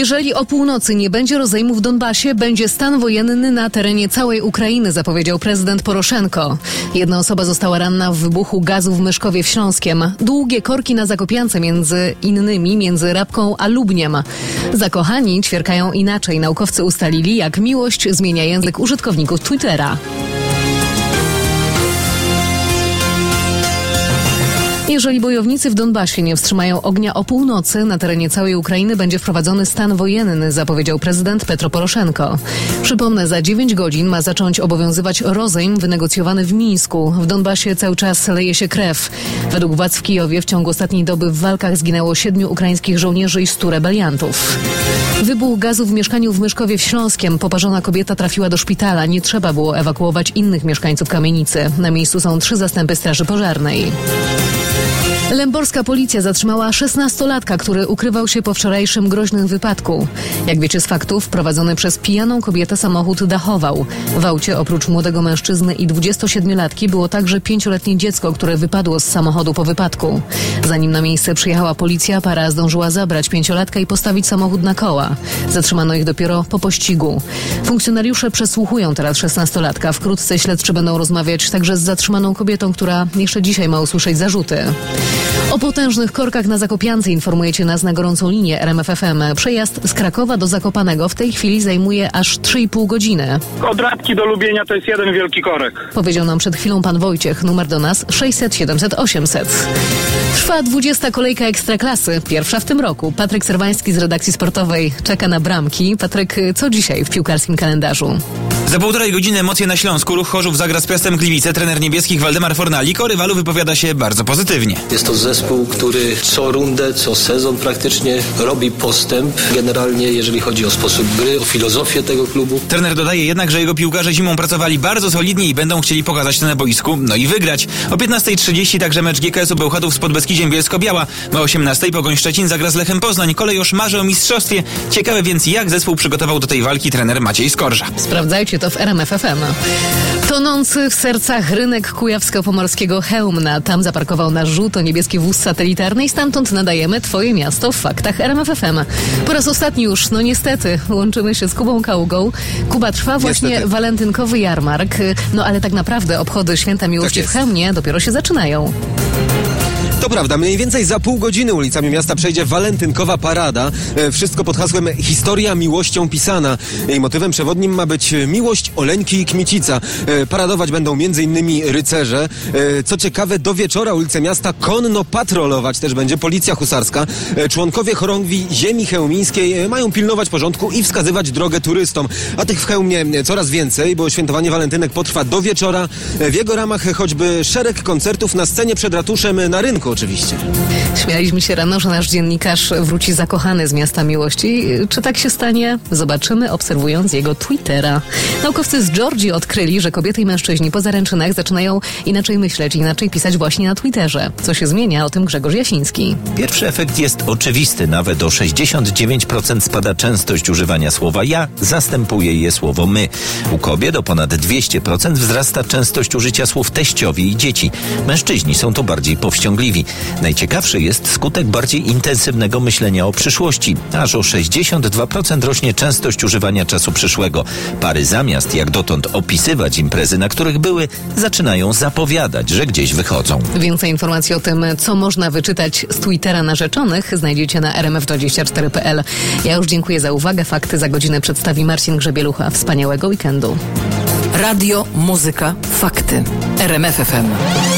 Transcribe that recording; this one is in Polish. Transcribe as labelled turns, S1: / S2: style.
S1: Jeżeli o północy nie będzie rozejmu w Donbasie, będzie stan wojenny na terenie całej Ukrainy, zapowiedział prezydent Poroszenko. Jedna osoba została ranna w wybuchu gazu w Myszkowie Śląskiem. Długie korki na Zakopiance między Rabką a Lubniem. Zakochani ćwierkają inaczej. Naukowcy ustalili, jak miłość zmienia język użytkowników Twittera. Jeżeli bojownicy w Donbasie nie wstrzymają ognia o północy, na terenie całej Ukrainy będzie wprowadzony stan wojenny, zapowiedział prezydent Petro Poroszenko. Przypomnę, za 9 godzin ma zacząć obowiązywać rozejm wynegocjowany w Mińsku. W Donbasie cały czas leje się krew. Według władz w Kijowie w ciągu ostatniej doby w walkach zginęło 7 ukraińskich żołnierzy i 100 rebeliantów. Wybuch gazu w mieszkaniu w Myszkowie Śląskiem. Poparzona kobieta trafiła do szpitala. Nie trzeba było ewakuować innych mieszkańców kamienicy. Na miejscu są 3 zastępy straży pożarnej. Lęborska policja zatrzymała 16-latka, który ukrywał się po wczorajszym groźnym wypadku. Jak wiecie z faktów, prowadzony przez pijaną kobietę samochód dachował. W aucie oprócz młodego mężczyzny i 27-latki było także 5-letnie dziecko, które wypadło z samochodu po wypadku. Zanim na miejsce przyjechała policja, para zdążyła zabrać 5-latka i postawić samochód na koła. Zatrzymano ich dopiero po pościgu. Funkcjonariusze przesłuchują teraz 16-latka. Wkrótce śledczy będą rozmawiać także z zatrzymaną kobietą, która jeszcze dzisiaj ma usłyszeć zarzuty. O potężnych korkach na Zakopiance informujecie nas na gorącą linię RMF FM. Przejazd z Krakowa do Zakopanego w tej chwili zajmuje aż 3,5 godziny.
S2: Od Radki do Lubienia to jest jeden wielki korek.
S1: Powiedział nam przed chwilą pan Wojciech. Numer do nas 600 700 800. Trwa 20. kolejka Ekstraklasy. Pierwsza w tym roku. Patryk Serwański z redakcji sportowej czeka na bramki. Patryk, co dzisiaj w piłkarskim kalendarzu?
S3: Za 1,5 godziny emocje na Śląsku. Ruch Chorzów zagra z Piastem Gliwice. Trener niebieskich Waldemar Fornalik o rywalu wypowiada się bardzo pozytywnie.
S4: Jest to zespół, który co rundę, co sezon praktycznie robi postęp. Generalnie jeżeli chodzi o sposób gry, o filozofię tego klubu.
S3: Trener dodaje jednak, że jego piłkarze zimą pracowali bardzo solidnie i będą chcieli pokazać to na boisku, no i wygrać. O 15:30 także mecz GKS-u Bełchatów z Podbeskidziem Bielsko-Biała. O 18:00 Pogoń Szczecin zagra z Lechem Poznań. Kolejorz marzy o mistrzostwie. Ciekawe więc, jak zespół przygotował do tej walki trener Maciej Skorża.
S1: Sprawdzajcie to w RMF FM. Tonący w sercach rynek kujawsko-pomorskiego Chełmna. Tam zaparkował nasz żółto-niebieski wóz satelitarny i stamtąd nadajemy Twoje miasto w faktach RMF FM. Po raz ostatni już, no niestety, łączymy się z Kubą Kaługą. Kuba, trwa właśnie walentynkowy jarmark, no ale tak naprawdę obchody Święta Miłości w Chełmnie dopiero się zaczynają.
S5: To prawda, mniej więcej za pół godziny ulicami miasta przejdzie walentynkowa parada. Wszystko pod hasłem Historia miłością pisana. Jej motywem przewodnim ma być miłość Oleńki i Kmicica. Paradować będą m.in. rycerze. Co ciekawe, do wieczora ulice miasta konno patrolować też będzie policja husarska. Członkowie chorągwi ziemi chełmińskiej mają pilnować porządku i wskazywać drogę turystom. A tych w Chełmie coraz więcej, bo świętowanie walentynek potrwa do wieczora. W jego ramach choćby szereg koncertów na scenie przed ratuszem na rynku. Oczywiście.
S1: Śmialiśmy się rano, że nasz dziennikarz wróci zakochany z miasta miłości. Czy tak się stanie? Zobaczymy, obserwując jego Twittera. Naukowcy z Georgii odkryli, że kobiety i mężczyźni po zaręczynach zaczynają inaczej myśleć, inaczej pisać właśnie na Twitterze. Co się zmienia? O tym Grzegorz Jasiński.
S6: Pierwszy efekt jest oczywisty. Nawet o 69% spada częstość używania słowa ja, zastępuje je słowo my. U kobiet o ponad 200% wzrasta częstość użycia słów teściowi i dzieci. Mężczyźni są tu bardziej powściągliwi. Najciekawszy jest skutek bardziej intensywnego myślenia o przyszłości. Aż o 62% rośnie częstość używania czasu przyszłego. Pary zamiast jak dotąd opisywać imprezy, na których były, zaczynają zapowiadać, że gdzieś wychodzą.
S1: Więcej informacji o tym, co można wyczytać z Twittera narzeczonych, znajdziecie na rmf24.pl. Ja już dziękuję za uwagę. Fakty za godzinę przedstawi Marcin Grzebielucha. Wspaniałego weekendu.
S7: Radio, muzyka, fakty. RMF FM.